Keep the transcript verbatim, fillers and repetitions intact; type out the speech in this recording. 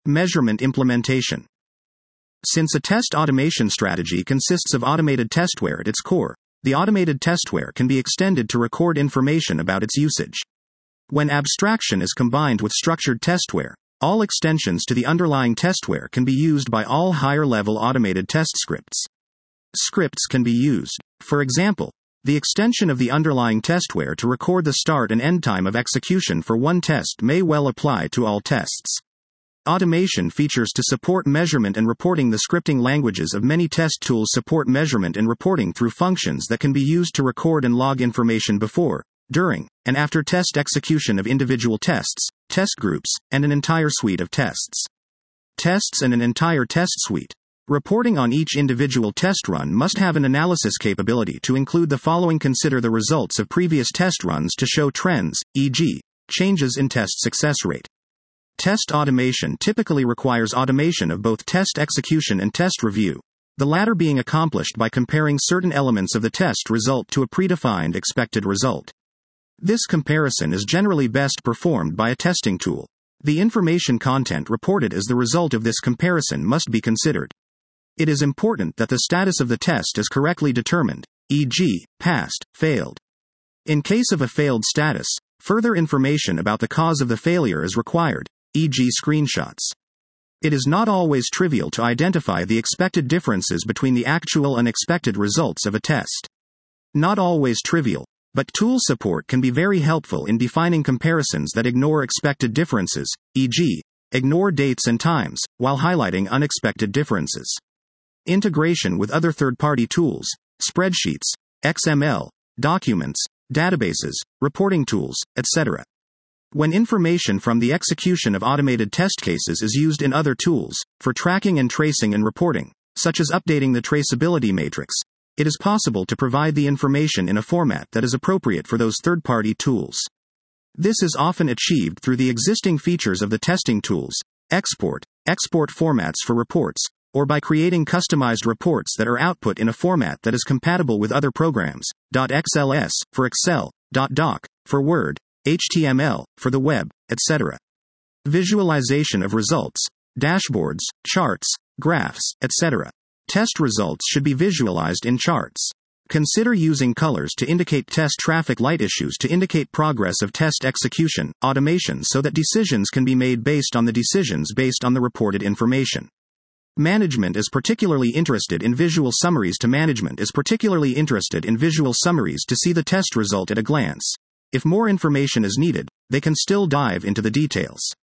Measurement implementation. Since a test automation strategy consists of automated testware at its core, the automated testware can be extended to record information about its usage. When abstraction is combined with structured testware, all extensions to the underlying testware can be used by all higher-level automated test scripts. Scripts can be used, for example, the extension of the underlying testware to record the start and end time of execution for one test may well apply to all tests. Automation features to support measurement and reporting. The scripting languages of many test tools support measurement and reporting through functions that can be used to record and log information before, during, and after test execution of individual tests, test groups, and an entire suite of tests. Tests and an entire test suite. Reporting on each individual test run must have an analysis capability to include the following. Consider the results of previous test runs to show trends, for example, changes in test success rate. Test automation typically requires automation of both test execution and test review, the latter being accomplished by comparing certain elements of the test result to a predefined expected result. This comparison is generally best performed by a testing tool. The information content reported as the result of this comparison must be considered. It is important that the status of the test is correctly determined, for example, passed, failed. In case of a failed status, further information about the cause of the failure is required, for example screenshots. It is not always trivial to identify the expected differences between the actual and expected results of a test. Not always trivial, but tool support can be very helpful in defining comparisons that ignore expected differences, for example, ignore dates and times, while highlighting unexpected differences. Integration with other third-party tools, spreadsheets, X M L, documents, databases, reporting tools, et cetera. When information from the execution of automated test cases is used in other tools, for tracking and tracing and reporting, such as updating the traceability matrix, it is possible to provide the information in a format that is appropriate for those third-party tools. This is often achieved through the existing features of the testing tools, export, export formats for reports, or by creating customized reports that are output in a format that is compatible with other programs, .xls, for Excel, .doc, for Word, H T M L, for the web, et cetera. Visualization of results, dashboards, charts, graphs, et cetera. Test results should be visualized in charts. Consider using colors to indicate test traffic light issues to indicate progress of test execution, automation so that decisions can be made based on the decisions based on the reported information. Management is particularly interested in visual summaries to management is particularly interested in visual summaries to see the test result at a glance. If more information is needed, they can still dive into the details.